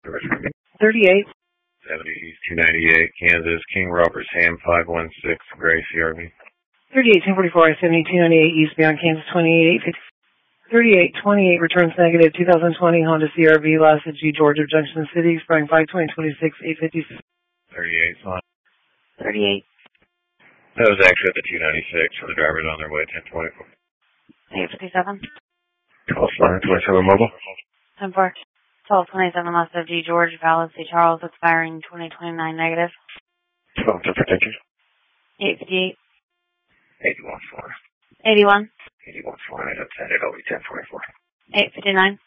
38. 70 East 298, Kansas, King Robert's Ham 516, Gray CRV. 38, 1044, I-70, 298 eastbound, Kansas 28, 38, 28, returns negative, 2020 Honda CRV, last at G, Georgia, Junction City, expiring 5/20/26, 856. 38, fine. 38. That was actually at the 296 for the drivers on their way, 1024. 857. 1227 mobile. 10-4. 1227, last of G, George, Valid, St. Charles, expiring 2029 negative. 12 to protect you. 858. 81 4. 81. 81 4, I have 10, it'll be 1024. 859.